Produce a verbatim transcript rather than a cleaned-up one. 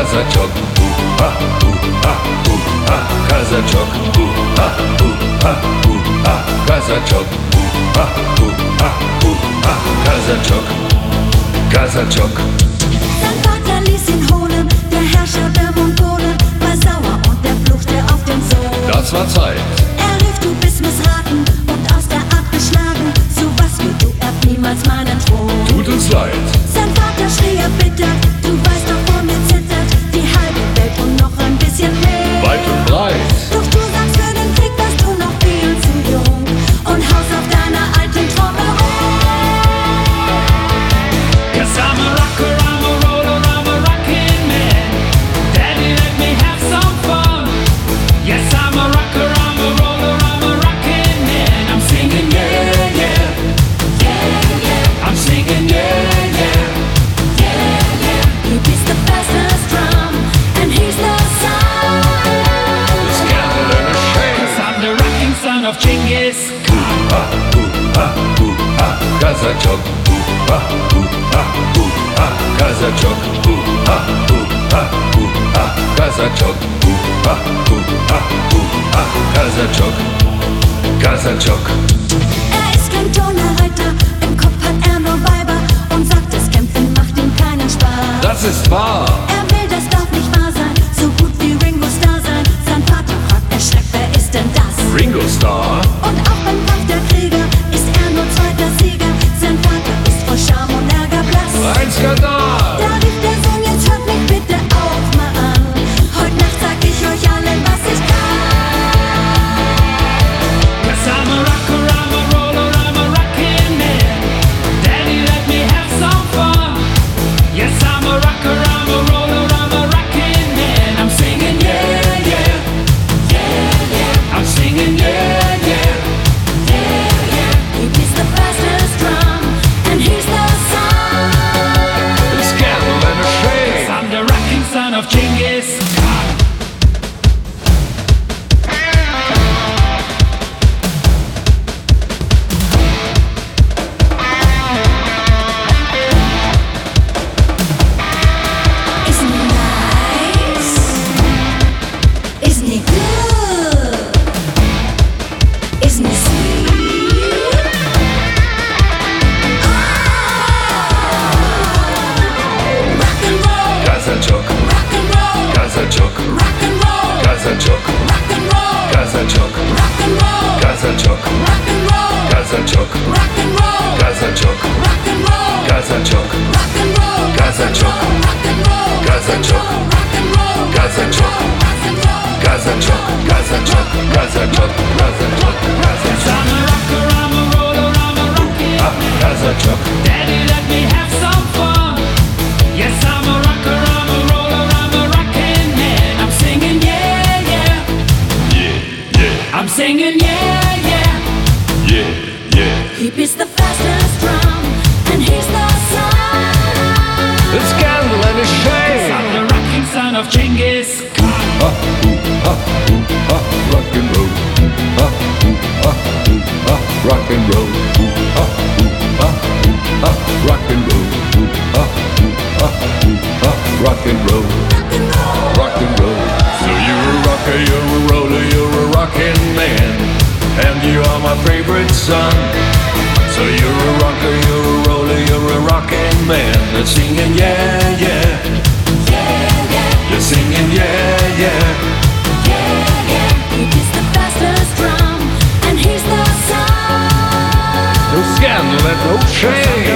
Kazachok, ooh ah, ooh ah, ooh ah, Kazachok, ooh ah, ooh ah, ooh ah, Kazachok, ooh ah, ooh ah, ooh ah, Kazachok, Kazachok. Sein Vater ließ ihn holen, der Herrscher der Mongolen, war sauer und er fluchte auf den Sohn. Das war Zeit. Er rief, du bist missraten und aus der Art geschlagen, so was wie du erbt niemals meinen Thron. Tut uns leid. Sein Vater schrie erbittert, du weißt doch, vor mir zittert die halbe Welt und noch ein bisschen mehr. Weit und breit. Doch du sagst, für den Krieg warst du noch viel zu jung und haust auf deiner alten Trommel rum. Cause I'm a rocker, I'm a roller, I'm a rockin' man. Daddy, let me have some fun. Yes, I'm a rocker, I'm a roller, I'm a rockin' man. I'm singing yeah, yeah, yeah, yeah. I'm singing yeah, yeah, yeah, yeah. He beats the fastest drum and he's the sun. The scandal and a shame. Cause I'm the rocking son of Genghis Khan. Ah, ooh ah, ooh ah, Kazachok, ooh ah, ooh ah, ooh ah, Kazachok, ooh ah, ooh ah, ooh ah, Kazachok, ooh ah, ooh ah, ooh ah, Kazachok, Kazachok. Er ist kein Donnerreiter, im Kopf hat er nur Weiber und sagt, das Kämpfen macht ihm keinen Spaß. Das ist wahr. Er will, das darf nicht wahr sein, so gut wie Ringo Starr sein. Sein Vater fragt erschreckt, wer ist denn das? Ringo Starr. Und auch beim Kampf der Krieger ist er nur zweiter Sieger. Sein Vater ist vor Scham und Ärger blass. Ein Skandal. Da rief der Sohn, jetzt hört mich bitte auch mal an. Heute Nacht sag ich euch allen, was ich kann. Cause I'm a rocker, I'm a roller, I'm a rockin' man. Daddy, let me have some fun. Yes, I'm a rocker, I'm a roller, I'm a rockin' man. I'm singing yeah, yeah, yeah, yeah. I'm singing yeah, yeah, yeah, yeah. He beats the fastest drum and he's the sun. The scandal and a shame. I'm the rocking son of Genghis Khan. Isn't he nice? Isn't he good? Isn't he sweet? Oh, rock and roll, Kazachok, rock and roll, Kazachok, rock and roll, Kazachok, rock and roll, Kazachok, rock and roll, Kazachok, rock and roll, Kazachok, rock and roll, Kazachok, rock and roll, Kazachok, rock and roll, Kazachok, rock and roll, Kazachok, rock and roll, Kazachok, rock and roll. Kazachok, Kazachok, Kazachok, Kazachok, Yes, I'm a rocker, I'm a roller, I'm a rockin' ah, Kazachok, Daddy, let me have some fun. Yes, I'm a rocker, I'm a roller, I'm a rockin' man. I'm singing yeah, yeah, yeah, yeah, I'm singing yeah, yeah. yeah, yeah. He beats the fastest drum and he's the sun. The scandal and a shame. I'm the rocking son of Genghis Khan. Ah, ooh, ah, ooh, ah, rock and roll. Ooh, ah, ooh, ah, ooh, ah, rock and roll. Ooh, ah, ooh, ah, ooh, ah, rock and roll. Ooh, ah, ooh, ah, ooh, ah, rock and roll. Rock and roll. So you're a rocker, you're a roller, you're a rockin' man, and you are my favorite son. So you're a rocker, you're a roller, you're a rockin' man that's singing yeah, yeah. You're singing yeah, yeah. He beats the fastest drum and he's the sun. No scandal and no shame.